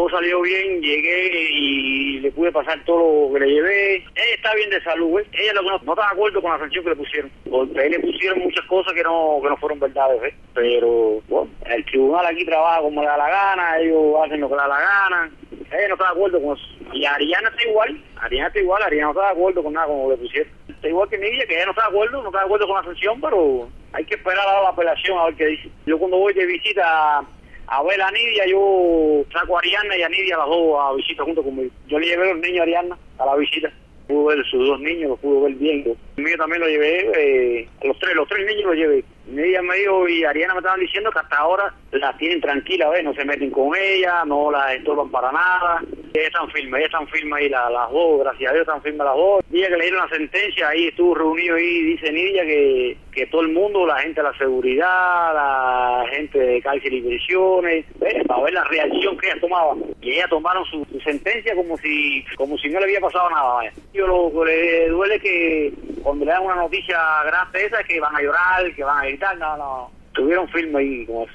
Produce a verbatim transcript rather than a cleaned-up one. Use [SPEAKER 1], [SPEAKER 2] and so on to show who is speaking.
[SPEAKER 1] salió bien, llegué y le pude pasar todo lo que le llevé. Ella está bien de salud, ¿eh? Ella lo que no, no está de acuerdo con la sanción que le pusieron, porque ahí le pusieron muchas cosas que no que no fueron verdades, ¿eh? Pero, bueno, el tribunal aquí trabaja como le da la gana, ellos hacen lo que le da la gana. Ella no está de acuerdo con eso. Y Ariana está igual, Ariana está igual, Ariana no está de acuerdo con nada con lo que le pusieron. Está igual que Nidia, que ella no está de acuerdo, no está de acuerdo con la sanción, pero hay que esperar a la apelación a ver qué dice. Yo cuando voy de visita a, a ver a Nidia, yo saco a Ariana y a Nidia las dos a visita junto conmigo. Yo le llevé a los niños a Ariana a la visita. Pude ver sus dos niños, los pude ver bien. El mío también lo llevé, eh, los tres, los tres niños los llevé. Nidia me dijo y Ariana me estaban diciendo que hasta ahora la tienen tranquila, ¿ves? No se meten con ella, no la estorban para nada. Ellas están firmes, ellas están firmes ahí las, las dos, gracias a Dios están firmes las dos. El día que le dieron la sentencia, ahí estuvo reunido ahí, dice Nidia, que, que todo el mundo, la gente de la seguridad, la gente de cárcel y prisiones, ¿ves? Para ver la reacción que ellas tomaban. Y ellas tomaron su, su sentencia como si como si no le había pasado nada, ¿vale? Yo lo que le duele es que cuando le dan una noticia grande esa, es que van a llorar, que van a gritar, no, no. Estuvieron firmes ahí como eso.